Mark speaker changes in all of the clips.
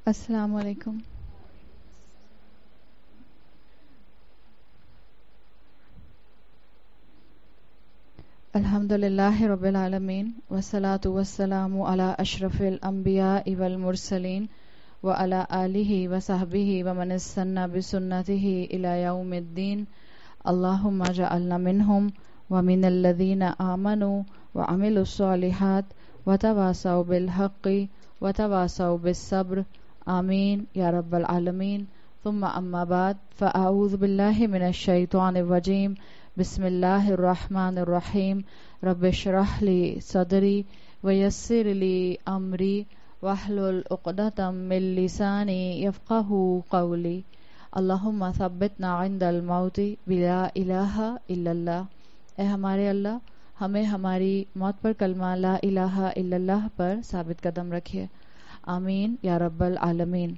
Speaker 1: السلام علیکم. الحمد للہ رب العالمین والصلاة والسلام علی اشرف الانبیاء والمرسلین وعلی آلہ وصحبہ ومن استنى بسنته الی یوم الدین. اللہم اجعلنا منہم ومن الذین آمنوا وعملوا الصالحات وتواصوا بالحق وتواصوا بالصبر. آمین یا رب العالمین. ثم اما بعد فاعوذ باللہ من الشیطان الرجیم. بسم اللہ الرحمن الرحیم. رب اشرح لی صدری ویسر لی امری واحلل عقدۃ من لسانی یفقہوا قولی. اللہم ثبتنا عند الموت بلا الہ الا اللہ. اے ہمارے اللہ، ہمیں ہماری موت پر کلمہ لا الہ الا اللہ پر ثابت قدم رکھیے. آمین یا رب العالمین.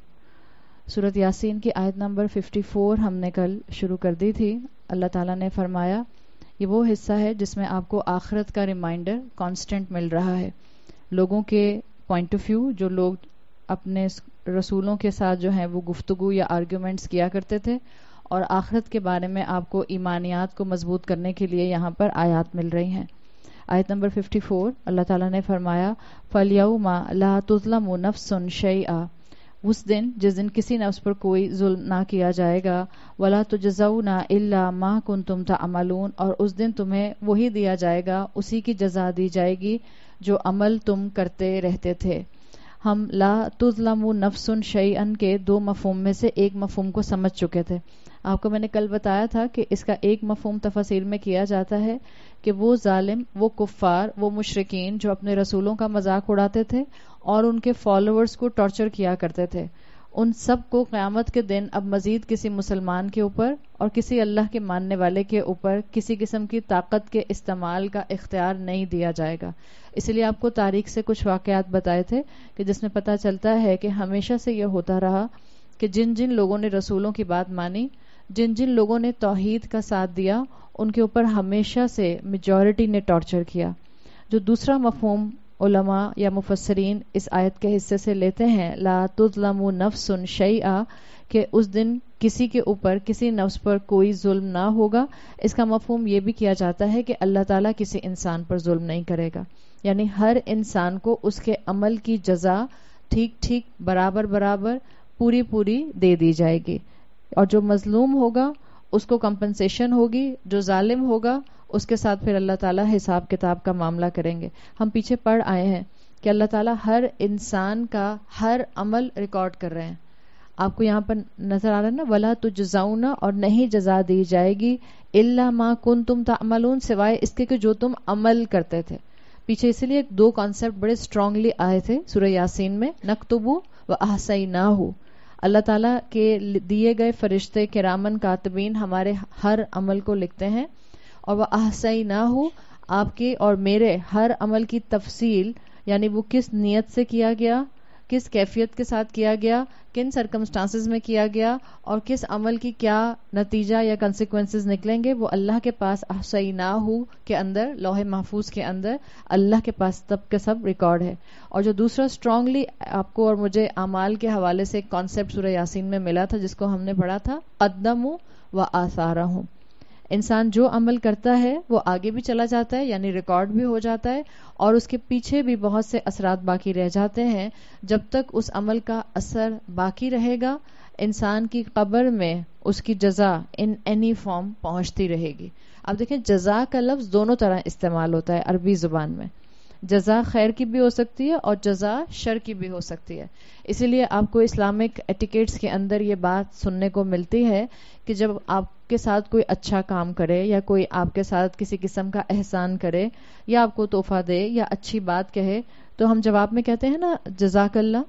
Speaker 1: سورۃ یاسین کی آیت نمبر 54 ہم نے کل شروع کر دی تھی. اللہ تعالیٰ نے فرمایا یہ وہ حصہ ہے جس میں آپ کو آخرت کا ریمائنڈر کانسٹنٹ مل رہا ہے. لوگوں کے پوائنٹ آف ویو، جو لوگ اپنے رسولوں کے ساتھ جو ہیں وہ گفتگو یا آرگیومنٹس کیا کرتے تھے، اور آخرت کے بارے میں آپ کو ایمانیات کو مضبوط کرنے کے لیے یہاں پر آیات مل رہی ہیں. آیت نمبر 54 اللہ تعالیٰ نے فرمایا فَالْيَوْمَ لَا تُظْلَمُ نَفْسٌ شَيْئًا. اس دن جس دن کسی نفس پر کوئی ظلم نہ کیا جائے گا. وَلَا تُجْزَوْنَ إِلَّا مَا كُنْتُمْ تَعْمَلُونَ. اور اس دن تمہیں وہی دیا جائے گا، اسی کی جزا دی جائے گی جو عمل تم کرتے رہتے تھے. ہم لا تظلم نفس شیئا کے دو مفہوم میں سے ایک مفہوم کو سمجھ چکے تھے. آپ کو میں نے کل بتایا تھا کہ اس کا ایک مفہوم تفسیر میں کیا جاتا ہے کہ وہ ظالم، وہ کفار، وہ مشرکین جو اپنے رسولوں کا مذاق اڑاتے تھے اور ان کے فالوورز کو ٹارچر کیا کرتے تھے، ان سب کو قیامت کے دن اب مزید کسی مسلمان کے اوپر اور کسی اللہ کے ماننے والے کے اوپر کسی قسم کی طاقت کے استعمال کا اختیار نہیں دیا جائے گا. اس لیے آپ کو تاریخ سے کچھ واقعات بتائے تھے کہ جس میں پتہ چلتا ہے کہ ہمیشہ سے یہ ہوتا رہا کہ جن جن لوگوں نے رسولوں کی بات مانی، جن جن لوگوں نے توحید کا ساتھ دیا، ان کے اوپر ہمیشہ سے میجورٹی نے ٹارچر کیا. جو دوسرا مفہوم علماء یا مفسرین اس آیت کے حصے سے لیتے ہیں لا تظلم نفس شیئا، کہ اس دن کسی کے اوپر، کسی نفس پر کوئی ظلم نہ ہوگا، اس کا مفہوم یہ بھی کیا جاتا ہے کہ اللہ تعالیٰ کسی انسان پر ظلم نہیں کرے گا. یعنی ہر انسان کو اس کے عمل کی جزا ٹھیک ٹھیک، برابر برابر، پوری پوری دے دی جائے گی. اور جو مظلوم ہوگا اس کو کمپنسیشن ہوگی، جو ظالم ہوگا اس کے ساتھ پھر اللہ تعالیٰ حساب کتاب کا معاملہ کریں گے. ہم پیچھے پڑھ آئے ہیں کہ اللہ تعالیٰ ہر انسان کا ہر عمل ریکارڈ کر رہے ہیں. آپ کو یہاں پر نظر آ رہا ہے نا، وَلَا تُجْزَوْنَ، اور نہیں جزا دی جائے گی، إِلَّا مَا كُنْتُمْ تَعْمَلُونَ، سوائے اس کے کہ جو تم عمل کرتے تھے. پیچھے اس لیے دو کانسیپٹ بڑے اسٹرانگلی آئے تھے سورہ یاسین میں، نَكْتُبُ وَأَحْصَيْنَاهُ. اللہ تعالیٰ کے دیے گئے فرشتے کرامن کاتبین ہمارے ہر عمل کو لکھتے ہیں، اور وَأَحْصَيْنَاهُ، آپ کے اور میرے ہر عمل کی تفصیل، یعنی وہ کس نیت سے کیا گیا، کس کیفیت کے ساتھ کیا گیا، کن سرکمسٹانسز میں کیا گیا، اور کس عمل کی کیا نتیجہ یا کنسیکوینسز نکلیں گے، وہ اللہ کے پاس احصیناہ کے اندر، لوح محفوظ کے اندر اللہ کے پاس سب کے سب ریکارڈ ہے. اور جو دوسرا اسٹرانگلی آپ کو اور مجھے اعمال کے حوالے سے ایک کانسیپٹ سورہ یاسین میں ملا تھا جس کو ہم نے پڑھا تھا قدموا وآثارہم. انسان جو عمل کرتا ہے وہ آگے بھی چلا جاتا ہے، یعنی ریکارڈ بھی ہو جاتا ہے، اور اس کے پیچھے بھی بہت سے اثرات باقی رہ جاتے ہیں. جب تک اس عمل کا اثر باقی رہے گا، انسان کی قبر میں اس کی جزا ان اینی فارم پہنچتی رہے گی. اب دیکھیں جزا کا لفظ دونوں طرح استعمال ہوتا ہے عربی زبان میں. جزا خیر کی بھی ہو سکتی ہے اور جزا شر کی بھی ہو سکتی ہے. اسی لیے آپ کو اسلامک ایٹیکیٹس کے اندر یہ بات سننے کو ملتی ہے کہ جب آپ کے ساتھ کوئی اچھا کام کرے یا کوئی آپ کے ساتھ کسی قسم کا احسان کرے یا آپ کو تحفہ دے یا اچھی بات کہے، تو ہم جواب میں کہتے ہیں نا جزاک اللہ.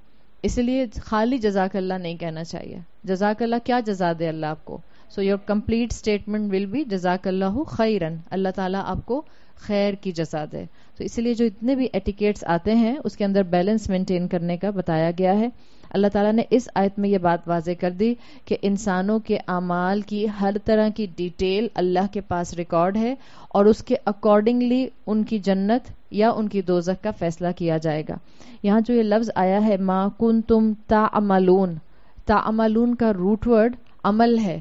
Speaker 1: اس لیے خالی جزاک اللہ نہیں کہنا چاہیے. جزاک اللہ کیا جزا دے اللہ آپ کو؟ So your complete statement will be جزاک اللہ خیرن، اللہ تعالیٰ آپ کو خیر کی جزا دے. تو اس لیے جو اتنے بھی ایٹیکیٹس آتے ہیں اس کے اندر بیلنس مینٹین کرنے کا بتایا گیا ہے. اللہ تعالیٰ نے اس آیت میں یہ بات واضح کر دی کہ انسانوں کے اعمال کی ہر طرح کی ڈیٹیل اللہ کے پاس ریکارڈ ہے، اور اس کے اکارڈنگلی ان کی جنت یا ان کی دوزخ کا فیصلہ کیا جائے گا. یہاں جو یہ لفظ آیا ہے ما کنتم تعملون، تعملون کا روٹ ورڈ عمل ہے.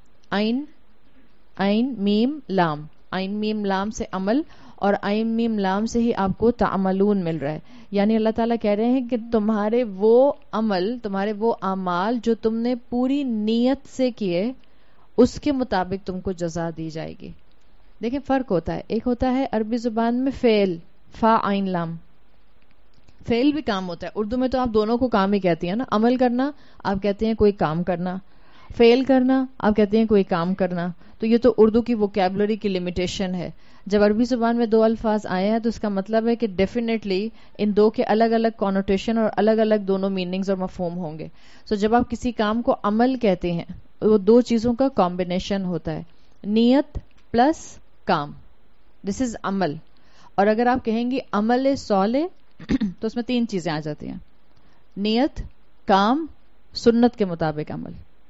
Speaker 1: عین میم لام، عین میم لام سے عمل اور عین میم لام سے ہی آپ کو تعملون مل رہا ہے. یعنی اللہ تعالیٰ کہہ رہے ہیں کہ تمہارے وہ عمل، تمہارے وہ اعمال جو تم نے پوری نیت سے کیے، اس کے مطابق تم کو جزا دی جائے گی. دیکھیں فرق ہوتا ہے، ایک ہوتا ہے عربی زبان میں فعل، فا عین لام، فعل بھی کام ہوتا ہے. اردو میں تو آپ دونوں کو کام ہی کہتی ہیں نا، عمل کرنا آپ کہتے ہیں کوئی کام کرنا، فیل کرنا آپ کہتے ہیں کوئی کام کرنا. تو یہ تو اردو کی ووکیبلری کی لمیٹیشن ہے. جب عربی زبان میں دو الفاظ آئے ہیں تو اس کا مطلب ہے کہ ڈیفینیٹلی ان دو کے الگ الگ کونوٹیشن اور الگ الگ دونوں میننگز اور مفہوم ہوں گے. سو جب آپ کسی کام کو عمل کہتے ہیں وہ دو چیزوں کا کمبینیشن ہوتا ہے، نیت پلس کام، دس از عمل. اور اگر آپ کہیں گی عمل صالح تو اس میں تین چیزیں آ جاتی ہیں، نیت، کام، سنت کے مطابق عمل.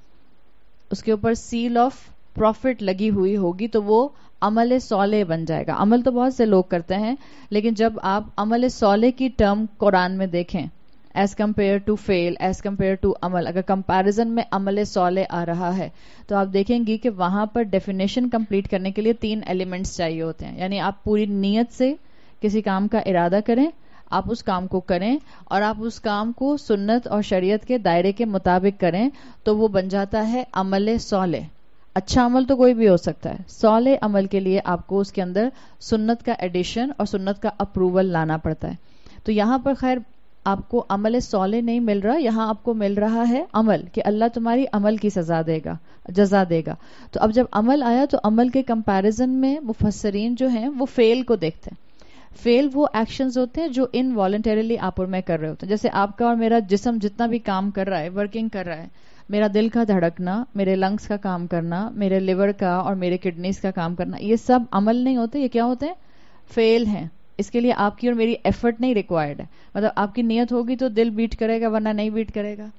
Speaker 1: اس کے اوپر سیل آف پروفٹ لگی ہوئی ہوگی تو وہ عمل صالح بن جائے گا. عمل تو بہت سے لوگ کرتے ہیں، لیکن جب آپ عمل صالح کی ٹرم قرآن میں دیکھیں ایز کمپیئر ٹو فیل، ایز کمپیئر ٹو عمل، اگر کمپیرزن میں عمل صالح آ رہا ہے تو آپ دیکھیں گی کہ وہاں پر ڈیفینیشن کمپلیٹ کرنے کے لیے تین ایلیمنٹس چاہیے ہوتے ہیں. یعنی آپ پوری نیت سے کسی کام کا ارادہ کریں، آپ اس کام کو کریں اور آپ اس کام کو سنت اور شریعت کے دائرے کے مطابق کریں تو وہ بن جاتا ہے عمل صالح. اچھا عمل تو کوئی بھی ہو سکتا ہے، صالح عمل کے لیے آپ کو اس کے اندر سنت کا ایڈیشن اور سنت کا اپروول لانا پڑتا ہے. تو یہاں پر خیر آپ کو عمل صالح نہیں مل رہا، یہاں آپ کو مل رہا ہے عمل، کہ اللہ تمہاری عمل کی سزا دے گا، جزا دے گا. تو اب جب عمل آیا تو عمل کے کمپیرزن میں مفسرین جو ہیں وہ فیل کو دیکھتے ہیں. فیل وہ ایکشنز ہوتے ہیں جو انوالنٹریلی آپ اور میں کر رہے ہوتے ہیں. جیسے آپ کا اور میرا جسم جتنا بھی کام کر رہا ہے، ورکنگ کر رہا ہے، میرا دل کا دھڑکنا، میرے لنگس کا کام کرنا، میرے لیور کا اور میرے کڈنیز کا کام کرنا، یہ سب عمل نہیں ہوتے، یہ کیا ہوتے ہیں؟ فیل ہیں. اس کے لیے آپ کی اور میری ایفرٹ نہیں ریکوائرڈ ہے. مطلب آپ کی نیت ہوگی تو دل بیٹ کرے گا ورنہ نہیں بیٹ کرے گا.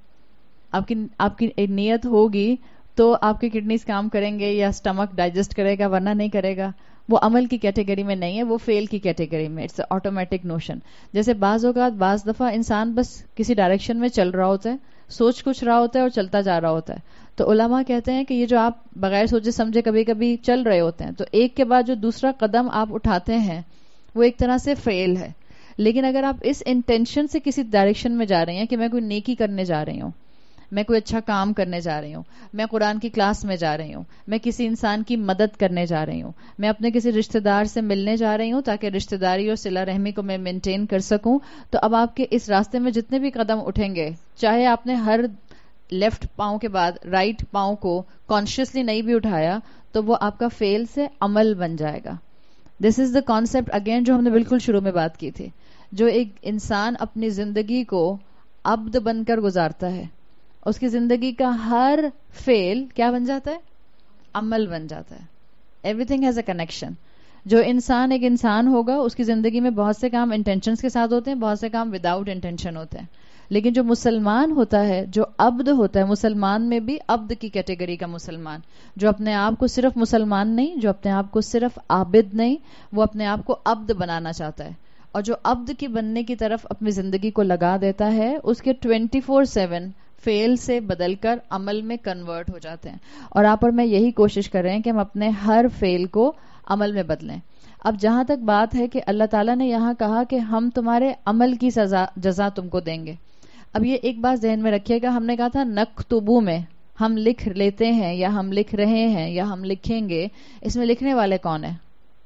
Speaker 1: آپ کی نیت ہوگی تو آپ کی کڈنیز کام کریں گے یا اسٹمک ڈائجسٹ کرے گا ورنہ نہیں کرے گا. وہ عمل کی کیٹیگری میں نہیں ہے، وہ فیل کی کیٹیگری میں. It's automatic notion. جیسے بعض اوقات بعض دفعہ انسان بس کسی ڈائریکشن میں چل رہا ہوتا ہے، سوچ کچھ رہا ہوتا ہے اور چلتا جا رہا ہوتا ہے. تو علماء کہتے ہیں کہ یہ جو آپ بغیر سوچے سمجھے کبھی کبھی چل رہے ہوتے ہیں تو ایک کے بعد جو دوسرا قدم آپ اٹھاتے ہیں وہ ایک طرح سے فیل ہے. لیکن اگر آپ اس انٹینشن سے کسی ڈائریکشن میں جا رہے ہیں کہ میں کوئی نیکی کرنے جا رہی ہوں، میں کوئی اچھا کام کرنے جا رہی ہوں، میں قرآن کی کلاس میں جا رہی ہوں، میں کسی انسان کی مدد کرنے جا رہی ہوں، میں اپنے کسی رشتہ دار سے ملنے جا رہی ہوں تاکہ رشتہ داری اور صلہ رحمی کو میں مینٹین کر سکوں، تو اب آپ کے اس راستے میں جتنے بھی قدم اٹھیں گے، چاہے آپ نے ہر لیفٹ پاؤں کے بعد رائٹ پاؤں کو کانشیسلی نہیں بھی اٹھایا تو وہ آپ کا فیل سے عمل بن جائے گا. دس از دا کانسیپٹ اگین جو ہم نے بالکل شروع میں بات کی تھی. جو ایک انسان اپنی زندگی کو عبد بن کر گزارتا ہے، اس کی زندگی کا ہر فیل کیا بن جاتا ہے؟ عمل بن جاتا ہے. Everything has a connection. جو انسان ایک انسان ہوگا اس کی زندگی میں بہت سے کام انٹینشنز کے ساتھ ہوتے ہیں، بہت سے کام وداؤٹ انٹینشن ہوتے ہیں. لیکن جو مسلمان ہوتا ہے، جو عبد ہوتا ہے، مسلمان میں بھی عبد کی کیٹیگری کا مسلمان، جو اپنے آپ کو صرف مسلمان نہیں، جو اپنے آپ کو صرف عابد نہیں، وہ اپنے آپ کو عبد بنانا چاہتا ہے. اور جو عبد کی بننے کی طرف اپنی زندگی کو لگا دیتا ہے، اس کے 24/7 فیل سے بدل کر عمل میں کنورٹ ہو جاتے ہیں. اور آپ اور میں یہی کوشش کر رہے ہیں کہ ہم اپنے ہر فیل کو عمل میں بدلیں. اب جہاں تک بات ہے کہ اللہ تعالیٰ نے یہاں کہا کہ ہم تمہارے عمل کی جزا تم کو دیں گے. اب یہ ایک بات ذہن میں رکھیے گا، ہم نے کہا تھا نکتبو میں ہم لکھ لیتے ہیں یا ہم لکھ رہے ہیں یا ہم لکھیں گے. اس میں لکھنے والے کون ہیں؟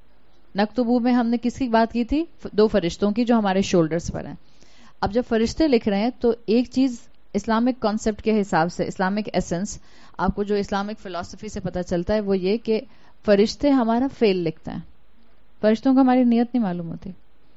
Speaker 1: نکتبو میں ہم نے کس کی بات کی تھی؟ 2 فرشتوں کی جو ہمارے شولڈرز پر ہیں. اب جب فرشتے لکھ رہے ہیں تو ایک چیز اسلامک کانسیپٹ کے حساب سے، اسلامک ایسنس، آپ کو جو اسلامک فلسفی سے پتہ چلتا ہے وہ یہ کہ فرشتے ہمارا فیل لکھتے ہیں. فرشتوں کو ہماری نیت نہیں معلوم ہوتی،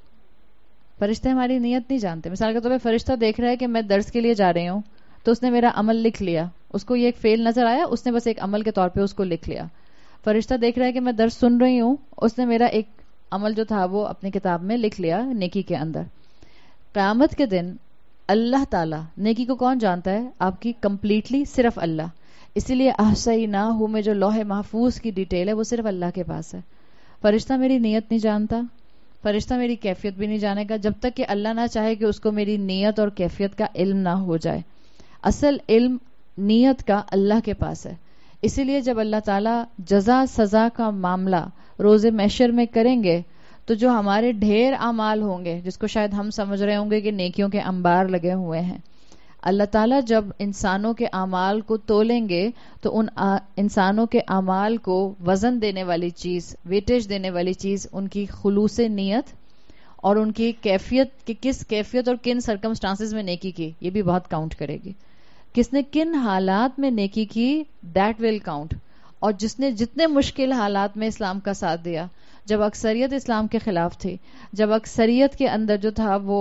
Speaker 1: فرشتے ہماری نیت نہیں جانتے. مثال کے طور پہ فرشتہ دیکھ رہا ہے کہ میں درس کے لیے جا رہی ہوں تو اس نے میرا عمل لکھ لیا، اس کو یہ ایک فیل نظر آیا، اس نے بس ایک عمل کے طور پہ اس کو لکھ لیا. فرشتہ دیکھ رہا ہے کہ میں درس سن رہی ہوں، اس نے میرا ایک عمل جو تھا وہ اپنی کتاب میں لکھ لیا نیکی کے اندر. قیامت کے دن اللہ تعالیٰ نیکی کو کون جانتا ہے؟ آپ کی کمپلیٹلی صرف اللہ. اسی لیے احصیناہ میں جو لوح محفوظ کی ڈیٹیل ہے وہ صرف اللہ کے پاس ہے. فرشتہ میری نیت نہیں جانتا، فرشتہ میری کیفیت بھی نہیں جانے گا جب تک کہ اللہ نہ چاہے کہ اس کو میری نیت اور کیفیت کا علم نہ ہو جائے. اصل علم نیت کا اللہ کے پاس ہے. اسی لیے جب اللہ تعالیٰ جزا سزا کا معاملہ روز محشر میں کریں گے تو جو ہمارے ڈھیر اعمال ہوں گے، جس کو شاید ہم سمجھ رہے ہوں گے کہ نیکیوں کے انبار لگے ہوئے ہیں، اللہ تعالیٰ جب انسانوں کے اعمال کو تولیں گے تو ان انسانوں کے اعمال کو وزن دینے والی چیز، ویٹیج دینے والی چیز ان کی خلوص نیت اور ان کی کیفیت کہ کس کیفیت اور کن سرکمسٹانسز میں نیکی کی، یہ بھی بہت کاؤنٹ کرے گی. کس نے کن حالات میں نیکی کی، دیٹ ول کاؤنٹ. اور جس نے جتنے مشکل حالات میں اسلام کا ساتھ دیا، جب اکثریت اسلام کے خلاف تھی، جب اکثریت کے اندر جو تھا وہ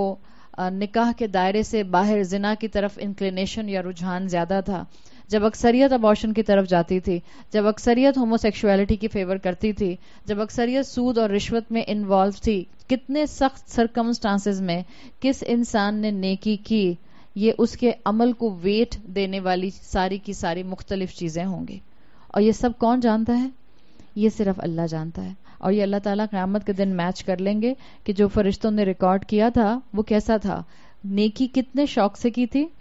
Speaker 1: نکاح کے دائرے سے باہر زنا کی طرف انکلینیشن یا رجحان زیادہ تھا، جب اکثریت ابارشن کی طرف جاتی تھی، جب اکثریت ہومو سیکشولیٹی کی فیور کرتی تھی، جب اکثریت سود اور رشوت میں انوالو تھی، کتنے سخت سرکمسٹانسز میں کس انسان نے نیکی کی، یہ اس کے عمل کو ویٹ دینے والی ساری کی ساری مختلف چیزیں ہوں گی. اور یہ سب کون جانتا ہے؟ یہ صرف اللہ جانتا ہے. اور یہ اللہ تعالیٰ قیامت کے دن میچ کر لیں گے کہ جو فرشتوں نے ریکارڈ کیا تھا وہ کیسا تھا، نیکی کتنے شوق سے کی تھی،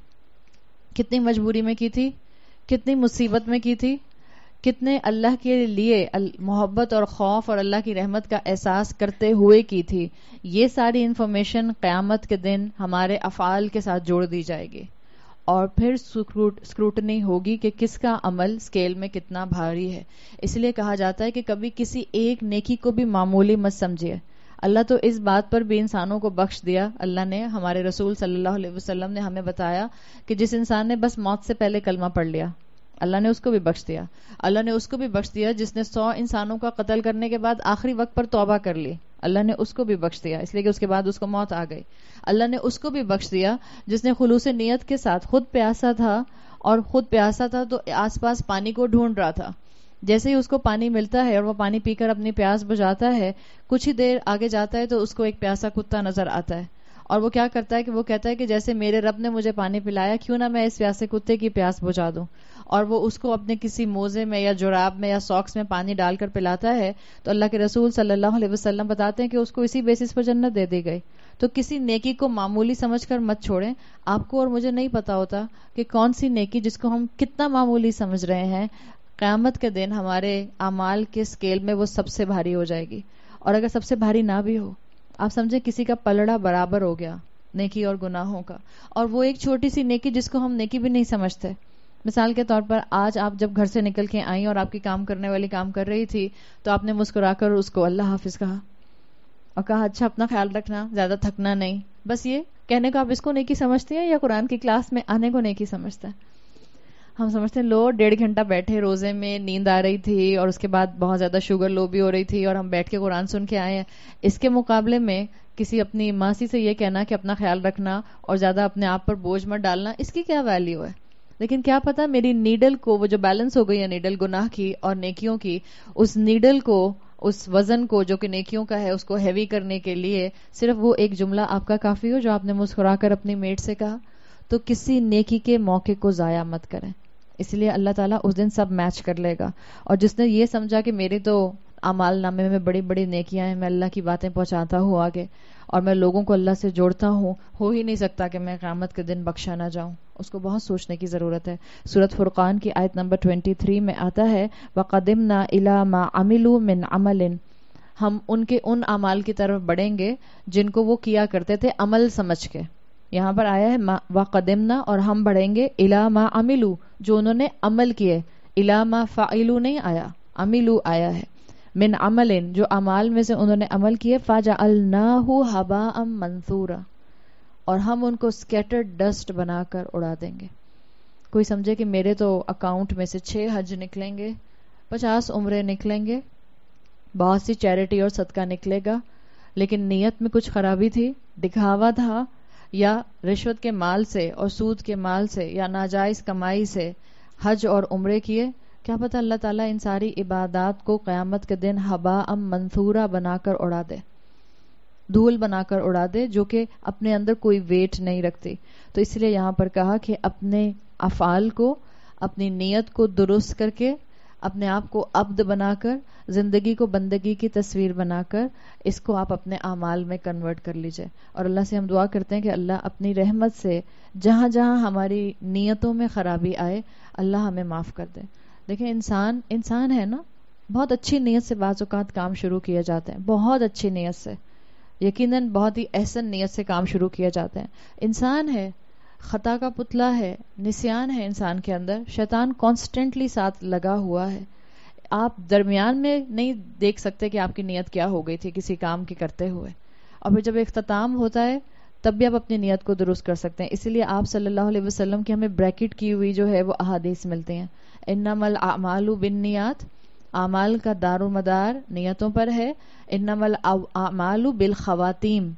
Speaker 1: کتنی مجبوری میں کی تھی، کتنی مصیبت میں کی تھی، کتنے اللہ کے لیے محبت اور خوف اور اللہ کی رحمت کا احساس کرتے ہوئے کی تھی. یہ ساری انفارمیشن قیامت کے دن ہمارے افعال کے ساتھ جوڑ دی جائے گی اور پھر اسکروٹنی ہوگی کہ کس کا عمل اسکیل میں کتنا بھاری ہے. اس لیے کہا جاتا ہے کہ کبھی کسی ایک نیکی کو بھی معمولی مت سمجھیے. اللہ تو اس بات پر بھی انسانوں کو بخش دیا. اللہ نے، ہمارے رسول صلی اللہ علیہ وسلم نے ہمیں بتایا کہ جس انسان نے بس موت سے پہلے کلمہ پڑھ لیا، اللہ نے اس کو بھی بخش دیا. اللہ نے اس کو بھی بخش دیا جس نے 100 انسانوں کا قتل کرنے کے بعد آخری وقت پر توبہ کر لی، اللہ نے اس کو بھی بخش دیا، اس لیے کہ اس کے بعد اس کو موت آ گئی. اللہ نے اس کو بھی بخش دیا جس نے خلوص نیت کے ساتھ خود پیاسا تھا، اور خود پیاسا تھا تو آس پاس پانی کو ڈھونڈ رہا تھا. جیسے ہی اس کو پانی ملتا ہے اور وہ پانی پی کر اپنی پیاس بجھاتا ہے، کچھ ہی دیر آگے جاتا ہے تو اس کو ایک پیاسا کتا نظر آتا ہے، اور وہ کیا کرتا ہے کہ وہ کہتا ہے کہ جیسے میرے رب نے مجھے پانی پلایا، کیوں نہ میں اس پیاسے کتے کی پیاس بجھا دوں. اور وہ اس کو اپنے کسی موزے میں یا جراب میں یا ساکس میں پانی ڈال کر پلاتا ہے تو اللہ کے رسول صلی اللہ علیہ وسلم بتاتے ہیں کہ اس کو اسی بیسس پر جنت دے دی گئی. تو کسی نیکی کو معمولی سمجھ کر مت چھوڑیں. آپ کو اور مجھے نہیں پتا ہوتا کہ کون سی نیکی جس کو ہم کتنا معمولی سمجھ رہے ہیں، قیامت کے دن ہمارے اعمال کے اسکیل میں وہ سب سے بھاری ہو جائے گی. اور اگر سب سے بھاری نہ بھی ہو، آپ سمجھیں کسی کا پلڑا برابر ہو گیا نیکی اور گناہوں کا، اور وہ ایک چھوٹی سی نیکی جس کو ہم نیکی بھی نہیں سمجھتے. مثال کے طور پر آج آپ جب گھر سے نکل کے آئیں اور آپ کی کام کرنے والی کام کر رہی تھی تو آپ نے مسکرا کر اس کو اللہ حافظ کہا اور کہا اچھا اپنا خیال رکھنا، زیادہ تھکنا نہیں. بس یہ کہنے کو آپ اس کو نیکی سمجھتے ہیں یا قرآن کی کلاس میں آنے کو نیکی سمجھتے ہیں؟ ہم سمجھتے ہیں لو 1.5 گھنٹہ بیٹھے روزے میں، نیند آ رہی تھی اور اس کے بعد بہت زیادہ شوگر لو بھی ہو رہی تھی اور ہم بیٹھ کے قرآن سن کے آئے ہیں. اس کے مقابلے میں کسی اپنی ماسی سے یہ کہنا کہ اپنا خیال رکھنا اور زیادہ اپنے آپ پر بوجھ مت ڈالنا، اس کی کیا ویلیو ہے؟ لیکن کیا پتا میری نیڈل کو، وہ جو بیلنس ہو گئی ہے نیڈل گناہ کی اور نیکیوں کی، اس نیڈل کو، اس وزن کو جو کہ نیکیوں کا ہے، اس کو ہیوی کرنے کے لیے صرف وہ ایک جملہ آپ کا کافی ہو جو آپ نے مسکرا کر اپنی میٹ سے کہا. تو کسی نیکی کے موقع کو ضائع مت کریں. اس لیے اللہ تعالیٰ اس دن سب میچ کر لے گا. اور جس نے یہ سمجھا کہ میرے تو اعمال نامے میں بڑی بڑی نیکیاں ہیں، میں اللہ کی باتیں پہنچاتا ہوں آگے اور میں لوگوں کو اللہ سے جوڑتا ہوں، ہو ہی نہیں سکتا کہ میں قیامت کے دن بخشا نہ جاؤں، اس کو بہت سوچنے کی ضرورت ہے. سورۃ فرقان کی آیت نمبر 23 میں آتا ہے وَقَدِمْنَا إِلَىٰ مَا عَمِلُوا مِنْ عَمَلٍ، ہم ان کے ان اعمال کی طرف بڑھیں گے جن کو وہ کیا کرتے تھے عمل سمجھ کے. یہاں پر آیا ہے وَقَدِمْنَا، اور ہم بڑھیں گے إِلَىٰ مَا عَمِلُوا، جو انہوں نے عمل کیے. إِلَىٰ مَا فَعِلُوا نہیں آیا، عَمِلُوا آیا ہے. من عمل، جو اعمال میں سے انہوں نے عمل کیے. فَجَعَلْنَاهُ هَبَاءً مَنْثُورًا، اور ہم ان کو سکیٹرڈ ڈسٹ بنا کر اڑا دیں گے. کوئی سمجھے کہ میرے تو اکاؤنٹ میں سے 6 حج نکلیں گے، 50 عمرے نکلیں گے، بہت سی چیریٹی اور صدقہ نکلے گا، لیکن نیت میں کچھ خرابی تھی، دکھاوا تھا، یا رشوت کے مال سے اور سود کے مال سے یا ناجائز کمائی سے حج اور عمرے کیے. کیا پتہ اللہ تعالیٰ ان ساری عبادات کو قیامت کے دن ہباء منثورا بنا کر اڑا دے، دھول بنا کر اڑا دے، جو کہ اپنے اندر کوئی ویٹ نہیں رکھتی. تو اس لیے یہاں پر کہا کہ اپنے افعال کو، اپنی نیت کو درست کر کے اپنے آپ کو عبد بنا کر، زندگی کو بندگی کی تصویر بنا کر اس کو آپ اپنے اعمال میں کنورٹ کر لیجئے. اور اللہ سے ہم دعا کرتے ہیں کہ اللہ اپنی رحمت سے جہاں جہاں ہماری نیتوں میں خرابی آئے اللہ ہمیں معاف کر دے. دیکھیں انسان ہے نا، بہت اچھی نیت سے بعض اوقات کام شروع کیے جاتے ہیں، بہت اچھی نیت سے، یقیناً بہت ہی احسن نیت سے کام شروع کیے جاتے ہیں. انسان ہے، خطا کا پتلا ہے، نسیان ہے انسان کے اندر، شیطان کانسٹنٹلی ساتھ لگا ہوا ہے. آپ درمیان میں نہیں دیکھ سکتے کہ آپ کی نیت کیا ہو گئی تھی کسی کام کی کرتے ہوئے، اور پھر جب اختتام ہوتا ہے تب بھی آپ اپنی نیت کو درست کر سکتے ہیں. اسی لیے آپ صلی اللہ علیہ وسلم کی ہمیں بریکٹ کی ہوئی جو ہے وہ احادیث ملتی ہیں. انما الاعمال بالنیات، اعمال کا دار و مدار نیتوں پر ہے. انما الاعمال بالخواتیم،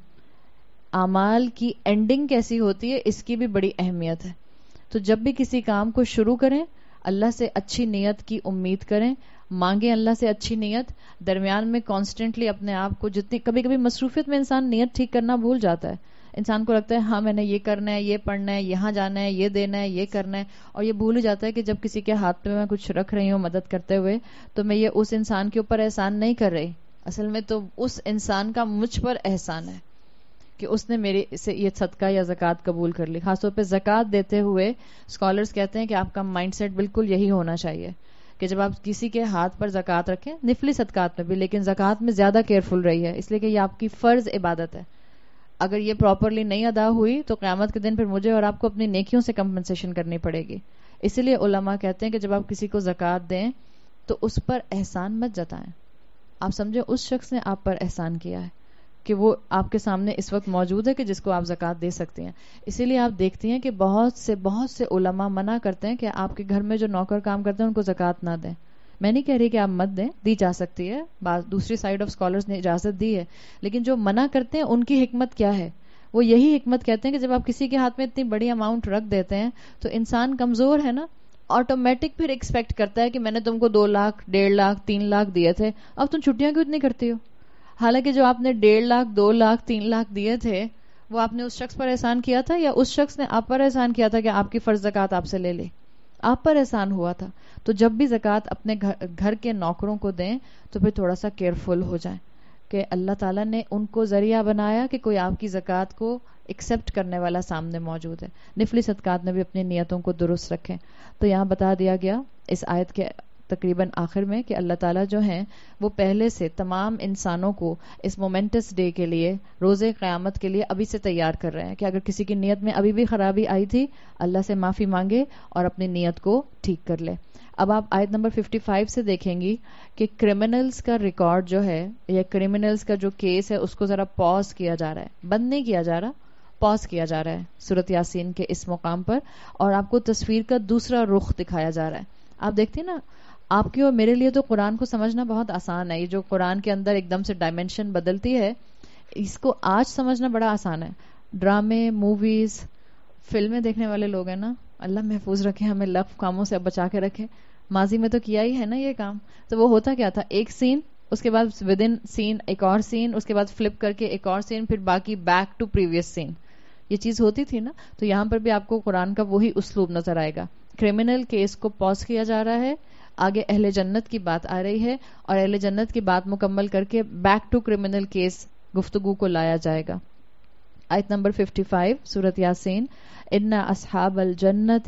Speaker 1: اعمال کی اینڈنگ کیسی ہوتی ہے اس کی بھی بڑی اہمیت ہے. تو جب بھی کسی کام کو شروع کریں اللہ سے اچھی نیت کی امید کریں، مانگیں اللہ سے اچھی نیت. درمیان میں کانسٹنٹلی اپنے آپ کو جتنی، کبھی کبھی مصروفیت میں انسان نیت ٹھیک کرنا بھول جاتا ہے. انسان کو لگتا ہے ہاں میں نے یہ کرنا ہے، یہ پڑھنا ہے، یہاں جانا ہے، یہ دینا ہے، یہ کرنا ہے، اور یہ بھول جاتا ہے کہ جب کسی کے ہاتھ پہ میں کچھ رکھ رہی ہوں مدد کرتے ہوئے تو میں یہ اس انسان کے اوپر احسان نہیں کر رہی، اصل میں تو اس انسان کا مجھ پر احسان ہے کہ اس نے میرے سے یہ صدقہ یا زکوٰۃ قبول کر لی. خاص طور پہ زکوٰۃ دیتے ہوئے اسکالرز کہتے ہیں کہ آپ کا مائنڈ سیٹ بالکل یہی ہونا چاہیے کہ جب آپ کسی کے ہاتھ پر زکوٰۃ رکھیں، نفلی صدقات میں بھی، لیکن زکوٰۃ میں زیادہ کیئرفل رہی ہے، اس لیے کہ یہ آپ کی فرض عبادت ہے. اگر یہ پراپرلی نہیں ادا ہوئی تو قیامت کے دن پھر مجھے اور آپ کو اپنی نیکیوں سے کمپنسیشن کرنی پڑے گی. اسی لیے علماء کہتے ہیں کہ جب آپ کسی کو زکوٰۃ دیں تو اس پر احسان مت جتائیں. آپ سمجھے اس شخص نے آپ پر احسان کیا ہے کہ وہ آپ کے سامنے اس وقت موجود ہے کہ جس کو آپ زکوٰۃ دے سکتے ہیں. اسی لیے آپ دیکھتی ہیں کہ بہت سے علماء منع کرتے ہیں کہ آپ کے گھر میں جو نوکر کام کرتے ہیں ان کو زکوٰۃ نہ دیں. میں نہیں کہہ رہی کہ آپ مت دیں، دی جا سکتی ہے، دوسری سائڈ آف اسکالرز نے اجازت دی ہے، لیکن جو منع کرتے ہیں ان کی حکمت کیا ہے؟ وہ یہی حکمت کہتے ہیں کہ جب آپ کسی کے ہاتھ میں اتنی بڑی اماؤنٹ رکھ دیتے ہیں تو انسان کمزور ہے نا، آٹومیٹک پھر ایکسپیکٹ کرتا ہے کہ میں نے تم کو 2 لاکھ 1.5 لاکھ 3 لاکھ دیے تھے، اب تم چھٹیاں کیوں اتنی کرتی ہو؟ حالانکہ جو آپ نے 1.5 لاکھ 2 لاکھ 3 لاکھ دیے تھے وہ آپ نے اس شخص پر احسان کیا تھا یا اس شخص نے آپ پر احسان کیا تھا کہ آپ کی فرض زکوٰۃ آپ سے لے لی؟ آپ پر احسان ہوا تھا. تو جب بھی زکوٰۃ اپنے گھر کے نوکروں کو دیں تو پھر تھوڑا سا کیئرفل ہو جائیں کہ اللہ تعالیٰ نے ان کو ذریعہ بنایا کہ کوئی آپ کی زکوٰۃ کو ایکسیپٹ کرنے والا سامنے موجود ہے. نفلی صدقات میں بھی اپنی نیتوں کو درست رکھیں. تو یہاں بتا دیا گیا اس آیت کے تقریباً آخر میں کہ اللہ تعالیٰ جو ہیں وہ پہلے سے تمام انسانوں کو اس مومنٹس ڈے کے لیے، روز قیامت کے لیے ابھی سے تیار کر رہے ہیں کہ اگر کسی کی نیت میں ابھی بھی خرابی آئی تھی اللہ سے معافی مانگے اور اپنی نیت کو ٹھیک کر لے. اب آپ آیت نمبر 55 سے دیکھیں گی کہ کرمنلز کا ریکارڈ جو ہے یا کرمنلز کا جو کیس ہے اس کو ذرا پاز کیا جا رہا ہے، بند نہیں کیا جا رہا، پاز کیا جا رہا ہے سورۃ یاسین کے اس مقام پر، اور آپ کو تصویر کا دوسرا رخ دکھایا جا رہا ہے. آپ دیکھتے ہیں نا، آپ کی اور میرے لیے تو قرآن کو سمجھنا بہت آسان ہے. یہ جو قرآن کے اندر ایک دم سے ڈائمینشن بدلتی ہے اس کو آج سمجھنا بڑا آسان ہے. ڈرامے، موویز، فلمیں دیکھنے والے لوگ ہیں نا، اللہ محفوظ رکھے، ہمیں لغو کاموں سے بچا کے رکھے. ماضی میں تو کیا ہی ہے نا یہ کام. تو وہ ہوتا کیا تھا، ایک سین، اس کے بعد ود ان سین ایک اور سین، اس کے بعد فلپ کر کے ایک اور سین، پھر باقی بیک ٹو پریویس سین، یہ چیز ہوتی تھی نا. تو یہاں پر بھی آپ کو قرآن کا وہی اسلوب نظر آئے گا. کرمنل کیس کو پاز کیا جا رہا ہے، آگے اہل جنت کی بات آ رہی ہے اور اہل جنت کی بات مکمل کر کے بیک ٹو کرمنل کیس گفتگو کو لایا جائے گا. آیت نمبر 55 سورۃ یاسین، ان اصحاب الجنت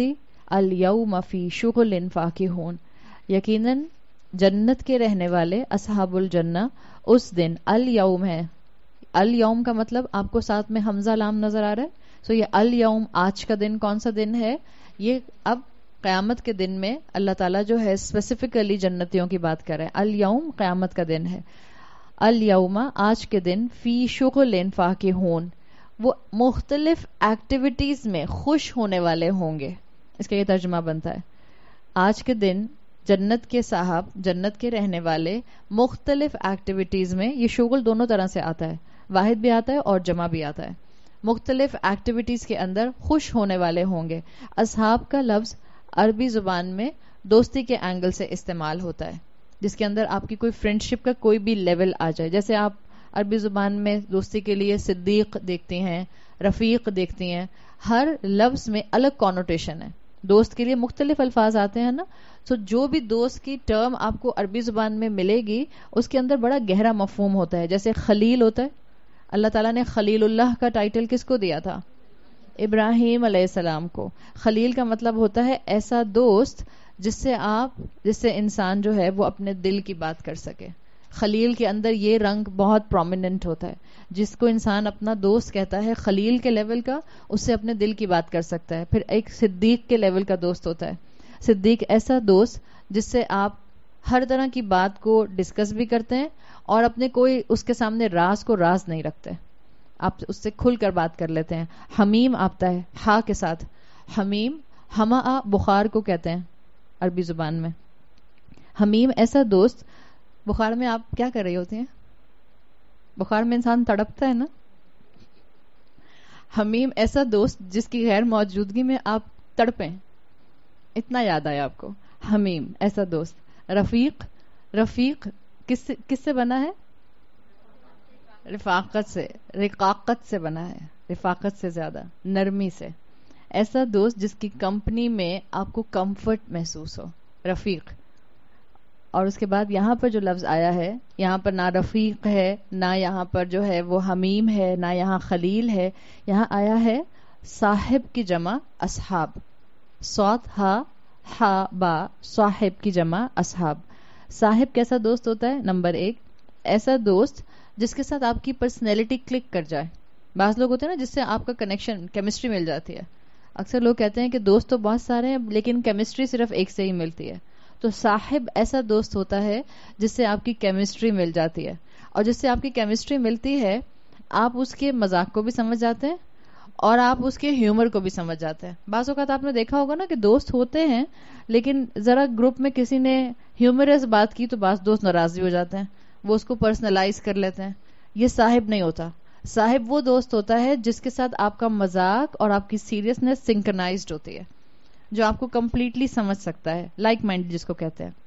Speaker 1: الیوم فی شغل فاکہون، یقیناً جنت کے رہنے والے اصحاب الجنہ اس دن، الیوم ہے، الیوم کا مطلب آپ کو ساتھ میں حمزہ لام نظر آ رہا ہے. سو یہ الیوم آج کا دن کون سا دن ہے؟ یہ اب قیامت کے دن میں اللہ تعالیٰ جو ہے اسپیسیفکلی جنتیوں کی بات کر رہے ہیں. الیوم قیامت کا دن ہے. الیوم آج کے دن، فی شغل فاکہون وہ مختلف ایکٹیویٹیز میں خوش ہونے والے ہوں گے. اس کا یہ ترجمہ بنتا ہے آج کے دن جنت کے صاحب، جنت کے رہنے والے مختلف ایکٹیویٹیز میں، یہ شغل دونوں طرح سے آتا ہے، واحد بھی آتا ہے اور جمع بھی آتا ہے. مختلف ایکٹیویٹیز کے اندر خوش ہونے والے ہوں گے. اصحاب کا لفظ عربی زبان میں دوستی کے اینگل سے استعمال ہوتا ہے، جس کے اندر آپ کی کوئی فرینڈشپ کا کوئی بھی لیول آ جائے. جیسے آپ عربی زبان میں دوستی کے لیے صدیق دیکھتی ہیں، رفیق دیکھتی ہیں، ہر لفظ میں الگ کانوٹیشن ہے. دوست کے لیے مختلف الفاظ آتے ہیں نا. سو جو بھی دوست کی ٹرم آپ کو عربی زبان میں ملے گی اس کے اندر بڑا گہرا مفہوم ہوتا ہے. جیسے خلیل ہوتا ہے, اللہ تعالیٰ نے خلیل اللہ کا ٹائٹل کس کو دیا تھا؟ ابراہیم علیہ السلام کو. خلیل کا مطلب ہوتا ہے ایسا دوست جس سے انسان جو ہے وہ اپنے دل کی بات کر سکے. خلیل کے اندر یہ رنگ بہت پرومیننٹ ہوتا ہے. جس کو انسان اپنا دوست کہتا ہے خلیل کے لیول کا, اس سے اپنے دل کی بات کر سکتا ہے. پھر ایک صدیق کے لیول کا دوست ہوتا ہے. صدیق ایسا دوست جس سے آپ ہر طرح کی بات کو ڈسکس بھی کرتے ہیں اور اپنے کوئی اس کے سامنے راز کو راز نہیں رکھتے, آپ اس سے کھل کر بات کر لیتے ہیں. حمیم آتا ہے ہا کے ساتھ. حمیم ہما بخار کو کہتے ہیں عربی زبان میں. حمیم ایسا دوست. بخار میں آپ کیا کر رہی ہوتی ہیں؟ بخار میں انسان تڑپتا ہے نا. حمیم ایسا دوست جس کی غیر موجودگی میں آپ تڑپیں, اتنا یاد آیا آپ کو. حمیم ایسا دوست. رفیق کس سے بنا ہے؟ رقاقت سے بنا ہے. رفاقت سے زیادہ نرمی سے. ایسا دوست جس کی کمپنی میں آپ کو کمفرٹ محسوس ہو, رفیق. اور اس کے بعد یہاں پر جو لفظ آیا ہے, یہاں پر نہ رفیق ہے, نہ یہاں پر جو ہے وہ حمیم ہے, نہ یہاں خلیل ہے. یہاں آیا ہے صاحب کی جمع اصحاب. صاد ہا با, صاحب کی جمع اصحاب. صاحب کیسا دوست ہوتا ہے؟ نمبر 1, ایسا دوست جس کے ساتھ آپ کی پرسنالٹی کلک کر جائے. بعض لوگ ہوتے ہیں نا جس سے آپ کا کنیکشن, کیمسٹری مل جاتی ہے. اکثر لوگ کہتے ہیں کہ دوست تو بہت سارے ہیں لیکن کیمسٹری صرف ایک سے ہی ملتی ہے. تو صاحب ایسا دوست ہوتا ہے جس سے آپ کی کیمسٹری مل جاتی ہے, اور جس سے آپ کی کیمسٹری ملتی ہے آپ اس کے مذاق کو بھی سمجھ جاتے ہیں اور آپ اس کے ہیومر کو بھی سمجھ جاتے ہیں. بعض اوقات آپ نے دیکھا ہوگا نا کہ دوست ہوتے ہیں لیکن ذرا گروپ میں کسی نے ہیومرس بات کی تو بعض دوست ناراض بھی ہو جاتے ہیں, وہ اس کو پرسنلائز کر لیتے ہیں. یہ صاحب نہیں ہوتا. صاحب وہ دوست ہوتا ہے جس کے ساتھ آپ کا مذاق اور آپ کی سیریسنس سنکرنائزڈ ہوتی ہے, جو آپ کو کمپلیٹلی سمجھ سکتا ہے, لائک مائنڈ جس کو کہتے ہیں.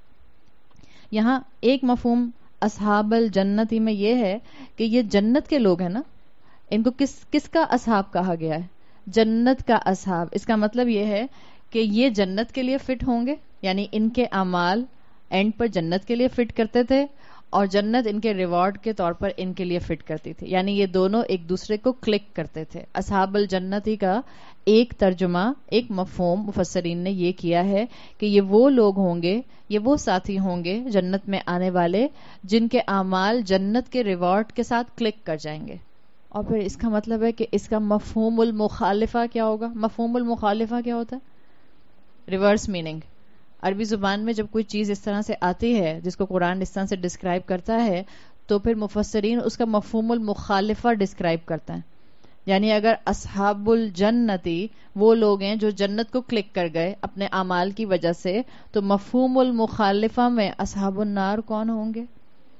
Speaker 1: یہاں ایک مفہوم اصحاب الجنتی میں یہ ہے کہ یہ جنت کے لوگ ہیں نا, ان کو کس کا اصحاب کہا گیا ہے؟ جنت کا اصحاب. اس کا مطلب یہ ہے کہ یہ جنت کے لیے فٹ ہوں گے, یعنی ان کے اعمال اینڈ پر جنت کے لیے فٹ کرتے تھے اور جنت ان کے ریوارڈ کے طور پر ان کے لیے فٹ کرتی تھی. یعنی یہ دونوں ایک دوسرے کو کلک کرتے تھے. اصحاب الجنتی کا ایک ترجمہ, ایک مفہوم مفسرین نے یہ کیا ہے کہ یہ وہ لوگ ہوں گے, یہ وہ ساتھی ہوں گے جنت میں آنے والے جن کے اعمال جنت کے ریوارڈ کے ساتھ کلک کر جائیں گے. اور پھر اس کا مطلب ہے کہ اس کا مفہوم المخالفہ کیا ہوگا؟ مفہوم المخالفہ کیا ہوتا ہے؟ Reverse meaning. عربی زبان میں جب کوئی چیز اس طرح سے آتی ہے جس کو قرآن اس طرح سے ڈسکرائب کرتا ہے تو پھر مفسرین اس کا مفہوم المخالفہ ڈسکرائب کرتا ہے. یعنی اگر اصحاب الجنتی وہ لوگ ہیں جو جنت کو کلک کر گئے اپنے اعمال کی وجہ سے, تو مفہوم المخالفہ میں اصحاب النار کون ہوں گے؟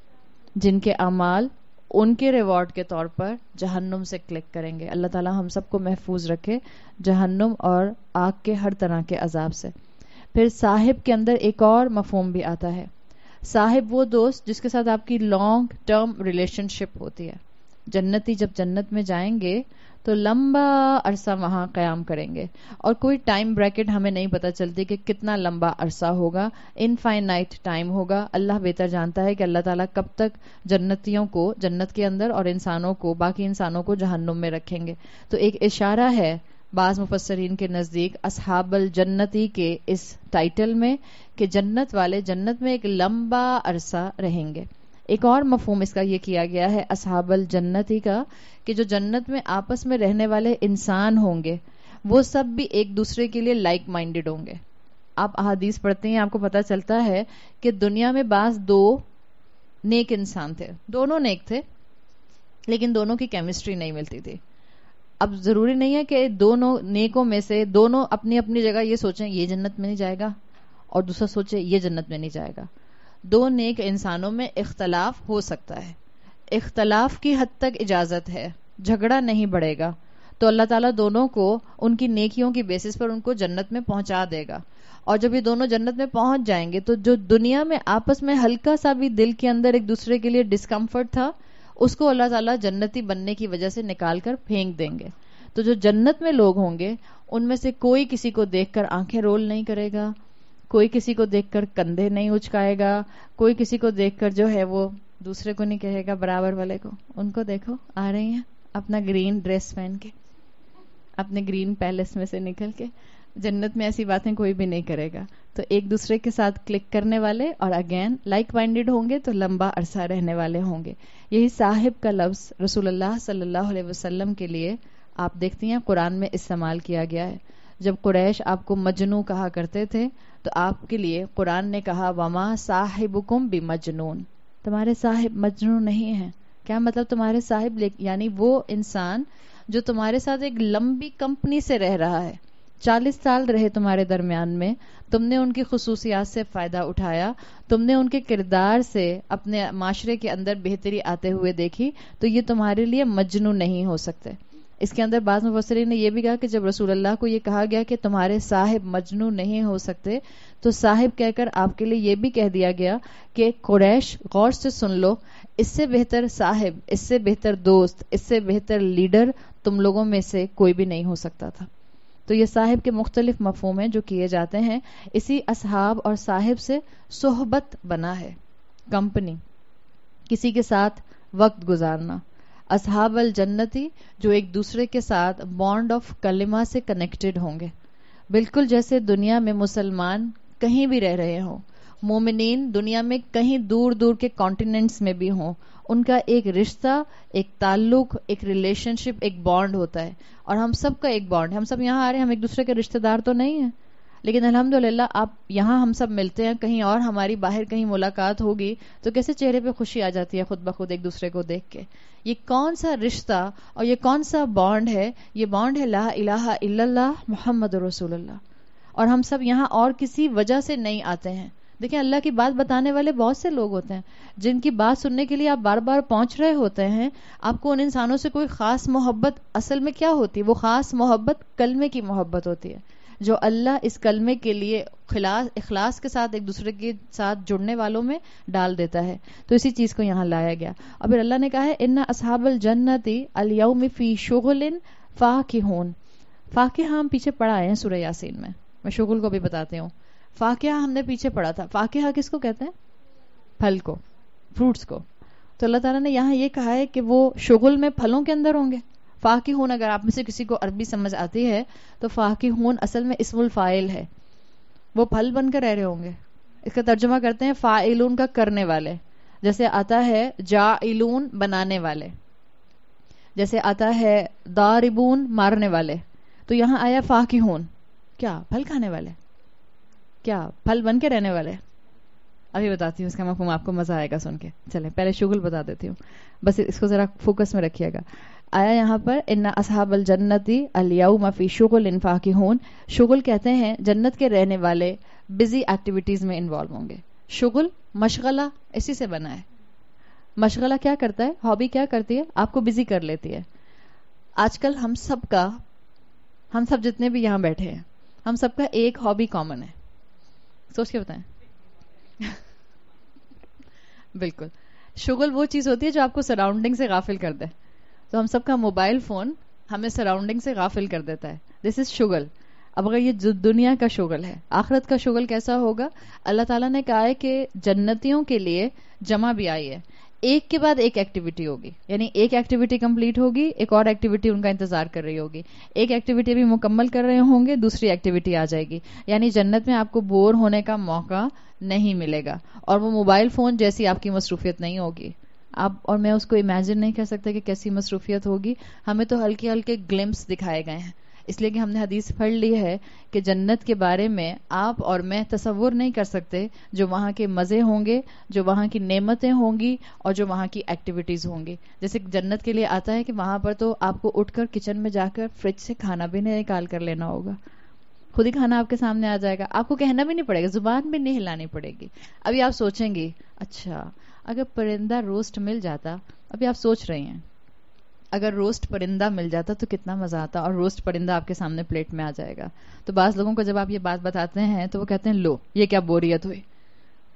Speaker 1: جن کے اعمال ان کے ریوارڈ کے طور پر جہنم سے کلک کریں گے. اللہ تعالی ہم سب کو محفوظ رکھے جہنم اور آگ کے ہر طرح کے عذاب سے. پھر صاحب کے اندر ایک اور مفہوم بھی آتا ہے. صاحب وہ دوست جس کے ساتھ آپ کی لانگ ٹرم ریلیشن شپ ہوتی ہے. جنتی جب جنت میں جائیں گے تو لمبا عرصہ وہاں قیام کریں گے, اور کوئی ٹائم بریکٹ ہمیں نہیں پتہ چلتی کہ کتنا لمبا عرصہ ہوگا, انفائنائٹ ٹائم ہوگا. اللہ بہتر جانتا ہے کہ اللہ تعالیٰ کب تک جنتیوں کو جنت کے اندر اور انسانوں کو, باقی انسانوں کو جہنم میں رکھیں گے. تو ایک اشارہ ہے بعض مفسرین کے نزدیک اصحاب الجنتی کے اس ٹائٹل میں کہ جنت والے جنت میں ایک لمبا عرصہ رہیں گے. ایک اور مفہوم اس کا یہ کیا گیا ہے اصحاب الجنتی کا کہ جو جنت میں آپس میں رہنے والے انسان ہوں گے وہ سب بھی ایک دوسرے کے لیے لائک مائنڈڈ ہوں گے. آپ احادیث پڑھتے ہیں, آپ کو پتہ چلتا ہے کہ دنیا میں بعض دو نیک انسان تھے, دونوں نیک تھے لیکن دونوں کی کیمسٹری نہیں ملتی تھی. اب ضروری نہیں ہے کہ دونوں نیکوں میں سے دونوں اپنی اپنی جگہ یہ سوچیں یہ جنت میں نہیں جائے گا اور دوسرا سوچے یہ جنت میں نہیں جائے گا. دو نیک انسانوں میں اختلاف ہو سکتا ہے, اختلاف کی حد تک اجازت ہے, جھگڑا نہیں بڑھے گا, تو اللہ تعالیٰ دونوں کو ان کی نیکیوں کی بیسس پر ان کو جنت میں پہنچا دے گا. اور جب یہ دونوں جنت میں پہنچ جائیں گے تو جو دنیا میں آپس میں ہلکا سا بھی دل کے اندر ایک دوسرے کے لیے ڈسکمفرٹ تھا اس کو اللہ تعالیٰ جنتی بننے کی وجہ سے نکال کر پھینک دیں گے. تو جو جنت میں لوگ ہوں گے ان میں سے کوئی کسی کو دیکھ کر آنکھیں رول نہیں کرے گا, کوئی کسی کو دیکھ کر کندھے نہیں اچکائے گا, کوئی کسی کو دیکھ کر جو ہے وہ دوسرے کو نہیں کہے گا برابر والے کو, ان کو دیکھو آ رہی ہیں اپنا گرین ڈریس پہن کے, اپنے گرین پیلس میں سے نکل کے. جنت میں ایسی باتیں کوئی بھی نہیں کرے گا. تو ایک دوسرے کے ساتھ کلک کرنے والے اور اگین لائک مائنڈیڈ ہوں گے تو لمبا عرصہ رہنے والے ہوں گے. یہی صاحب کا لفظ رسول اللہ صلی اللہ علیہ وسلم کے لیے آپ دیکھتی ہیں قرآن میں استعمال کیا گیا ہے. جب قریش آپ کو مجنون کہا کرتے تھے تو آپ کے لیے قرآن نے کہا وما صاحبکم بمجنون, تمہارے صاحب مجنون نہیں ہیں. کیا مطلب تمہارے صاحب؟ یعنی وہ انسان جو تمہارے ساتھ ایک لمبی کمپنی سے رہ رہا ہے, 40 سال رہے تمہارے درمیان میں, تم نے ان کی خصوصیات سے فائدہ اٹھایا, تم نے ان کے کردار سے اپنے معاشرے کے اندر بہتری آتے ہوئے دیکھی, تو یہ تمہارے لیے مجنون نہیں ہو سکتے. اس کے اندر بعض مفسرین نے یہ بھی کہا کہ جب رسول اللہ کو یہ کہا گیا کہ تمہارے صاحب مجنون نہیں ہو سکتے, تو صاحب کہہ کر آپ کے لیے یہ بھی کہہ دیا گیا کہ قریش غور سے سن لو, اس سے بہتر صاحب, اس سے بہتر دوست, اس سے بہتر لیڈر تم لوگوں میں سے کوئی بھی نہیں ہو سکتا تھا. تو یہ صاحب کے مختلف مفہوم ہیں جو کیے جاتے ہیں. اسی اصحاب اور صاحب سے صحبت بنا ہے, کمپنی, کسی کے ساتھ وقت گزارنا. اصحاب الجنتی جو ایک دوسرے کے ساتھ بانڈ آف کلمہ سے کنیکٹڈ ہوں گے, بالکل جیسے دنیا میں مسلمان کہیں بھی رہ رہے ہوں, مومنین دنیا میں کہیں دور دور کے کانٹیننٹس میں بھی ہوں, ان کا ایک رشتہ, ایک تعلق, ایک ریلیشن شپ, ایک بانڈ ہوتا ہے. اور ہم سب کا ایک بانڈ ہے. ہم سب یہاں آ رہے ہیں, ہم ایک دوسرے کے رشتہ دار تو نہیں ہیں, لیکن الحمدللہ آپ یہاں ہم سب ملتے ہیں, کہیں اور ہماری باہر کہیں ملاقات ہوگی تو کیسے چہرے پہ خوشی آ جاتی ہے خود بخود ایک دوسرے کو دیکھ کے. یہ کون سا رشتہ اور یہ کون سا بانڈ ہے؟ یہ بانڈ ہے لا الہ الا اللہ محمد رسول اللہ. اور ہم سب یہاں اور کسی وجہ سے نہیں آتے ہیں. دیکھیں اللہ کی بات بتانے والے بہت سے لوگ ہوتے ہیں جن کی بات سننے کے لیے آپ بار بار پہنچ رہے ہوتے ہیں. آپ کو ان انسانوں سے کوئی خاص محبت اصل میں کیا ہوتی ہے؟ وہ خاص محبت کلمے کی محبت ہوتی ہے, جو اللہ اس کلمے کے لیے اخلاص کے ساتھ ایک دوسرے کے ساتھ جڑنے والوں میں ڈال دیتا ہے. تو اسی چیز کو یہاں لایا گیا. اور پھر اللہ نے کہا ہے ان اصحاب الجنت الیوم فی شغل فاکہون. فاکہہ ہم پیچھے پڑھا ہے سورہ یاسین میں شغل کو بھی بتاتے ہوں. فاکہہ ہم نے پیچھے پڑھا تھا. فاکہہ کس کو کہتے ہیں؟ پھل کو, فروٹس کو. تو اللہ تعالیٰ نے یہاں یہ کہا ہے کہ وہ شغل میں پھلوں کے اندر ہوں گے. فاکہون, اگر آپ میں سے کسی کو عربی سمجھ آتی ہے تو فاکہون اصل میں اسم الفاعل ہے, وہ پھل بن کر رہ رہے ہوں گے. اس کا ترجمہ کرتے ہیں فاعلون کا کرنے والے, جیسے آتا ہے جاعلون بنانے والے, جیسے آتا ہے ضاربون مارنے والے. تو یہاں آیا فاکہون, کیا پھل کھانے والے, کیا پھل بن کے رہنے والے. ابھی بتاتی ہوں اس کا مفہوم, آپ کو مزہ آئے گا سن کے. چلیں پہلے شغل بتا دیتی ہوں, بس اس کو ذرا فوکس میں رکھیے گا. آیا یہاں پر ان اصحاب الجنتی الیوم فی شغل فاکہون. شغل کہتے ہیں جنت کے رہنے والے بزی ایکٹیویٹیز میں انوالو ہوں گے. شغل مشغلہ اسی سے بنا ہے. مشغلہ کیا کرتا ہے؟ ہابی کیا کرتی ہے؟ آپ کو بزی کر لیتی ہے. آج کل ہم سب جتنے بھی یہاں بیٹھے ہیں, ہم سب کا ایک ہابی کامن ہے. سوچ کے بتائیں. بالکل, شغل وہ چیز ہوتی ہے جو آپ کو سراؤنڈنگ سے غافل کر دے. تو ہم سب کا موبائل فون ہمیں سراؤنڈنگ سے غافل کر دیتا ہے. دس از شغل. اب اگر یہ دنیا کا شغل ہے, آخرت کا شغل کیسا ہوگا؟ اللہ تعالیٰ نے کہا ہے کہ جنتیوں کے لیے جمع بھی آئی ہے, ایک کے بعد ایک ایکٹیویٹی ہوگی. یعنی ایک ایکٹیویٹی کمپلیٹ ہوگی, ایک اور ایکٹیویٹی ان کا انتظار کر رہی ہوگی. ایک ایکٹیویٹی بھی مکمل کر رہے ہوں گے, دوسری ایکٹیویٹی آ جائے گی. یعنی جنت میں آپ کو بور ہونے کا موقع نہیں ملے گا, اور وہ موبائل فون جیسی آپ کی مصروفیت نہیں ہوگی. آپ اور میں اس کو امیجن نہیں کر سکتے کہ کیسی مصروفیت ہوگی. ہمیں تو ہلکے ہلکے گلمپس دکھائے گئے ہیں, اس لیے کہ ہم نے حدیث پڑھ لی ہے کہ جنت کے بارے میں آپ اور میں تصور نہیں کر سکتے جو وہاں کے مزے ہوں گے, جو وہاں کی نعمتیں ہوں گی, اور جو وہاں کی ایکٹیویٹیز ہوں گی. جیسے جنت کے لیے آتا ہے کہ وہاں پر تو آپ کو اٹھ کر کچن میں جا کر فریج سے کھانا بھی نہیں نکال کر لینا ہوگا, خود ہی کھانا آپ کے سامنے آ جائے گا. آپ کو کہنا بھی نہیں پڑے گا, زبان بھی نہیں ہلانی پڑے گی. ابھی آپ سوچیں گی اچھا اگر پرندہ روسٹ مل جاتا, ابھی آپ سوچ رہے ہیں اگر روسٹ پرندہ مل جاتا تو کتنا مزہ آتا, اور روسٹ پرندہ آپ کے سامنے پلیٹ میں آ جائے گا. تو بعض لوگوں کو جب آپ یہ بات بتاتے ہیں تو وہ کہتے ہیں لو یہ کیا بوریت ہوئی,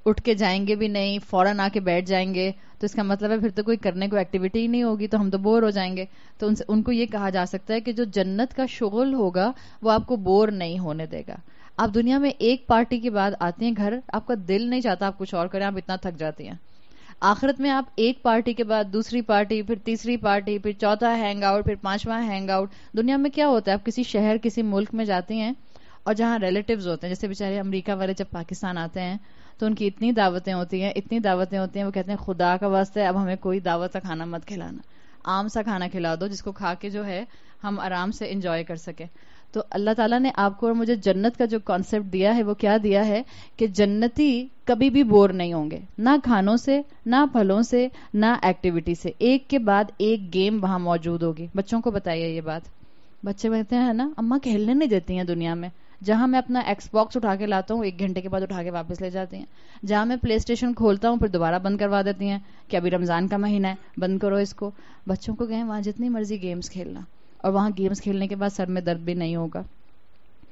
Speaker 1: اٹھ کے جائیں گے بھی نہیں, فوراً آ کے بیٹھ جائیں گے, تو اس کا مطلب ہے پھر تو کوئی کرنے کو ایکٹیویٹی ہی نہیں ہوگی, تو ہم تو بور ہو جائیں گے. تو ان کو یہ کہا جا سکتا ہے کہ جو جنت کا شغل ہوگا وہ آپ کو بور نہیں ہونے دے گا. آپ دنیا میں ایک پارٹی کے بعد آتے ہیں گھر, آپ کا دل نہیں چاہتا آپ کچھ اور کریں, آپ اتنا تھک جاتی ہیں. آخرت میں آپ ایک پارٹی کے بعد دوسری پارٹی, پھر تیسری پارٹی, پھر چوتھا ہینگ آؤٹ, پھر پانچواں ہینگ آؤٹ. دنیا میں کیا ہوتا ہے, آپ کسی شہر کسی ملک میں جاتی ہیں اور جہاں ریلیٹیوز ہوتے ہیں, جیسے بیچارے امریکہ والے جب پاکستان آتے ہیں تو ان کی اتنی دعوتیں ہوتی ہیں, اتنی دعوتیں ہوتی ہیں, وہ کہتے ہیں خدا کا واسطہ ہے اب ہمیں کوئی دعوت کا کھانا مت کھلانا, عام سا کھانا کھلا دو جس کو کھا کے جو ہے ہم آرام سے انجوائے کر سکیں. تو اللہ تعالیٰ نے آپ کو اور مجھے جنت کا جو کانسیپٹ دیا ہے وہ کیا دیا ہے کہ جنتی کبھی بھی بور نہیں ہوں گے, نہ کھانوں سے, نہ پھلوں سے, نہ ایکٹیویٹی سے. ایک کے بعد ایک گیم وہاں موجود ہوگی. بچوں کو بتائیے یہ بات. بچے کہتے ہیں نا اماں کھیلنے نہیں دیتی ہیں دنیا میں. جہاں میں اپنا ایکس باکس اٹھا کے لاتا ہوں 1 گھنٹے کے بعد اٹھا کے واپس لے جاتی ہیں. جہاں میں پلے اسٹیشن کھولتا ہوں پھر دوبارہ بند کروا دیتی ہیں کہ ابھی رمضان کا مہینہ ہے, بند کرو اس کو. بچوں کو کہیں وہاں جتنی مرضی گیمز کھیلنا, اور وہاں گیمز کھیلنے کے بعد سر میں درد بھی نہیں ہوگا.